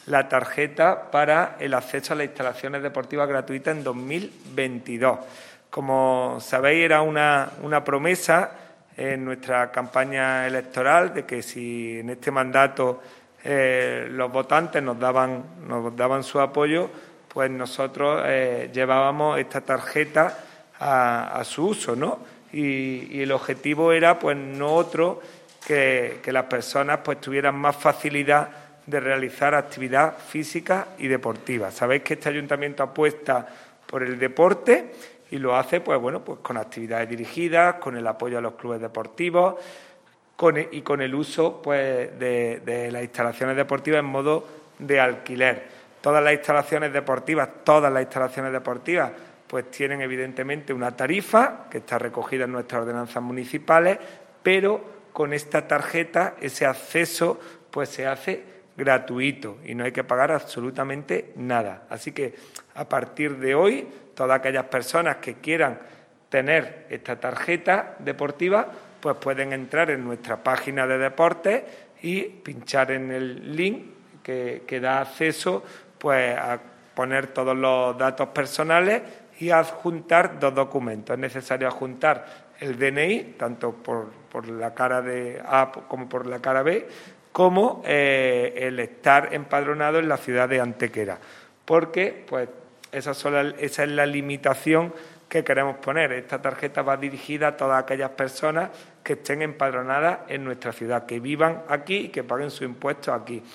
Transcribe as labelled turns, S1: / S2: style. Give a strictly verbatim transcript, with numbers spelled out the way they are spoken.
S1: la tarjeta para el acceso a las instalaciones deportivas gratuitas en dos mil veintidós. Como sabéis, era una, una promesa en nuestra campaña electoral de que si en este mandato eh, los votantes nos daban, nos daban su apoyo, pues nosotros eh, llevábamos esta tarjeta a, a su uso, ¿no? Y, y el objetivo era, pues, no otro que, que las personas pues tuvieran más facilidad de realizar actividad física y deportiva. Sabéis que este ayuntamiento apuesta por el deporte y lo hace, pues bueno, pues con actividades dirigidas, con el apoyo a los clubes deportivos con el, y con el uso, pues, de, de las instalaciones deportivas en modo de alquiler. Todas las instalaciones deportivas, todas las instalaciones deportivas, pues tienen evidentemente una tarifa que está recogida en nuestras ordenanzas municipales, pero con esta tarjeta ese acceso pues se hace gratuito y no hay que pagar absolutamente nada. Así que a partir de hoy, todas aquellas personas que quieran tener esta tarjeta deportiva, pues pueden entrar en nuestra página de deportes y pinchar en el link que, que da acceso pues a poner todos los datos personales y a adjuntar dos documentos. Es necesario adjuntar el D N I, tanto por, por la cara de A como por la cara B, como eh, el estar empadronado en la ciudad de Antequera, porque pues esa, sola, esa es la limitación que queremos poner. Esta tarjeta va dirigida a todas aquellas personas que estén empadronadas en nuestra ciudad, que vivan aquí y que paguen sus impuestos aquí.